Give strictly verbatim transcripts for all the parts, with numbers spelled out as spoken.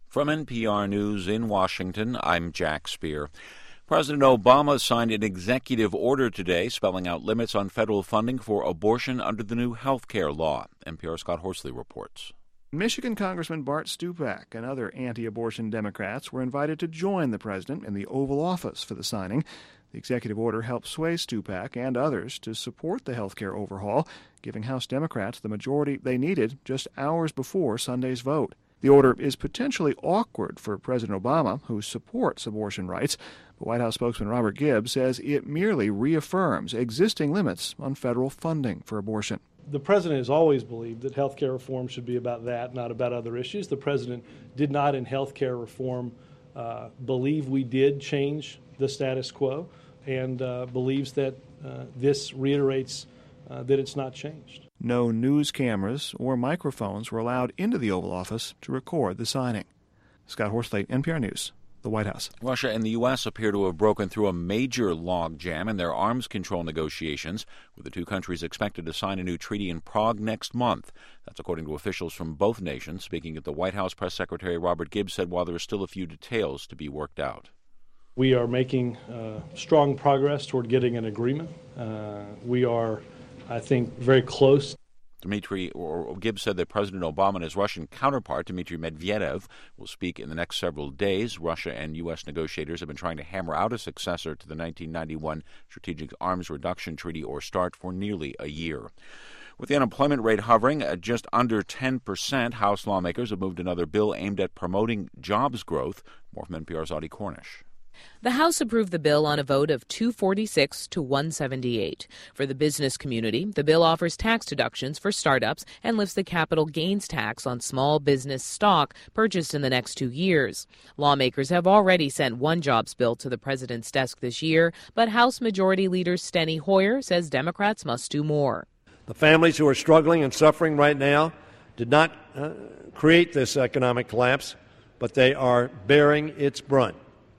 From N P R News in Washington, I'm Jack Speer. President Obama signed an executive order today spelling out limits on federal funding for abortion under the new health care law. N P R's Scott Horsley reports. Michigan Congressman Bart Stupak and other anti-abortion Democrats were invited to join the president in the Oval Office for the signing. The executive order helped sway Stupak and others to support the health care overhaul, giving House Democrats the majority they needed just hours before Sunday's vote. The order is potentially awkward for President Obama, who supports abortion rights. But White House spokesman Robert Gibbs says it merely reaffirms existing limits on federal funding for abortion. The president has always believed that health care reform should be about that, not about other issues. The president did not, in health care reform, uh, believe we did change the status quo, and uh, believes that uh, this reiterates uh, that it's not changed. No news cameras or microphones were allowed into the Oval Office to record the signing. Scott Horsley, N P R News, the White House. Russia and the U S appear to have broken through a major logjam in their arms control negotiations, with the two countries expected to sign a new treaty in Prague next month. That's according to officials from both nations. Speaking at the White House, Press Secretary Robert Gibbs said while there are still a few details to be worked out. We are making uh, strong progress toward getting an agreement. Uh, we are, I think, very close. Dmitry or Gibbs said that President Obama and his Russian counterpart, Dmitry Medvedev, will speak in the next several days. Russia and U S negotiators have been trying to hammer out a successor to the nineteen ninety-one Strategic Arms Reduction Treaty, or START, for nearly a year. With the unemployment rate hovering at just under ten percent, House lawmakers have moved another bill aimed at promoting jobs growth. More from N P R's Audie Cornish. The House approved the bill on a vote of two forty-six to one seventy-eight. For the business community, the bill offers tax deductions for startups and lifts the capital gains tax on small business stock purchased in the next two years. Lawmakers have already sent one jobs bill to the president's desk this year, but House Majority Leader Steny Hoyer says Democrats must do more. The families who are struggling and suffering right now did not uh, create this economic collapse, but they are bearing its brunt.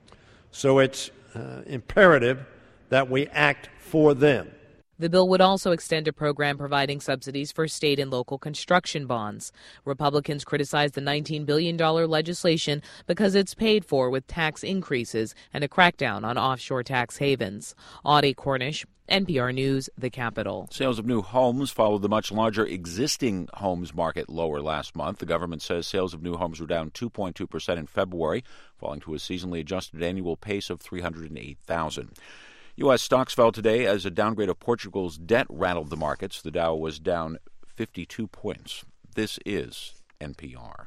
So it's uh, imperative that we act for them. The bill would also extend a program providing subsidies for state and local construction bonds. Republicans criticized the nineteen billion dollars legislation because it's paid for with tax increases and a crackdown on offshore tax havens. Audie Cornish, N P R News, the Capitol. Sales of new homes followed the much larger existing homes market lower last month. The government says sales of new homes were down two point two percent in February, falling to a seasonally adjusted annual pace of three hundred eight thousand. U S stocks fell today as a downgrade of Portugal's debt rattled the markets. The Dow was down fifty-two points. This is N P R.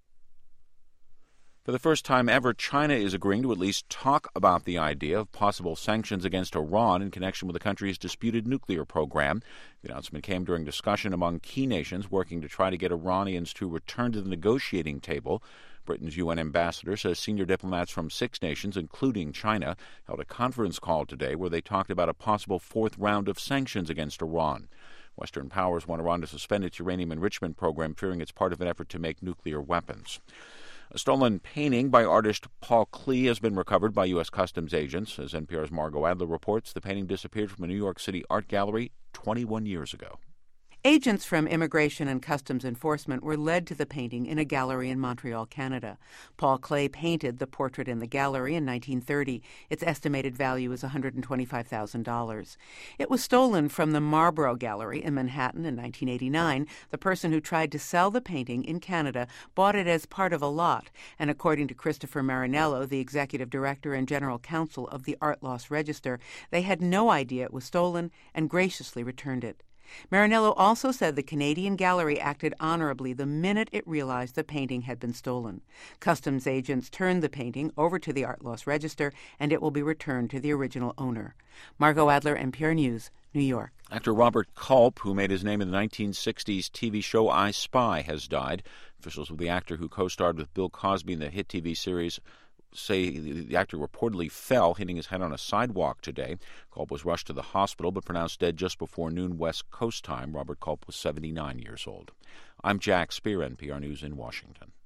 For the first time ever, China is agreeing to at least talk about the idea of possible sanctions against Iran in connection with the country's disputed nuclear program. The announcement came during discussion among key nations working to try to get Iranians to return to the negotiating table. Britain's U N ambassador says senior diplomats from six nations, including China, held a conference call today where they talked about a possible fourth round of sanctions against Iran. Western powers want Iran to suspend its uranium enrichment program, fearing it's part of an effort to make nuclear weapons. A stolen painting by artist Paul Klee has been recovered by U S Customs agents. As N P R's Margot Adler reports, the painting disappeared from a New York City art gallery twenty-one years ago. Agents from Immigration and Customs Enforcement were led to the painting in a gallery in Montreal, Canada. Paul Klee painted the portrait in the gallery in nineteen thirty. Its estimated value is one hundred twenty-five thousand dollars. It was stolen from the Marlborough Gallery in Manhattan in nineteen eighty-nine. The person who tried to sell the painting in Canada bought it as part of a lot, and according to Christopher Marinello, the executive director and general counsel of the Art Loss Register, they had no idea it was stolen and graciously returned it. Marinello also said the Canadian gallery acted honorably the minute it realized the painting had been stolen. Customs agents turned the painting over to the Art Loss Register, and it will be returned to the original owner. Margot Adler, N P R News, New York. Actor Robert Culp, who made his name in the nineteen sixties T V show I Spy, has died. Officials with the actor who co-starred with Bill Cosby in the hit T V series say the actor reportedly fell, hitting his head on a sidewalk today. Culp was rushed to the hospital but pronounced dead just before noon West Coast time. Robert Culp was seventy-nine years old. I'm Jack Speer, N P R News in Washington.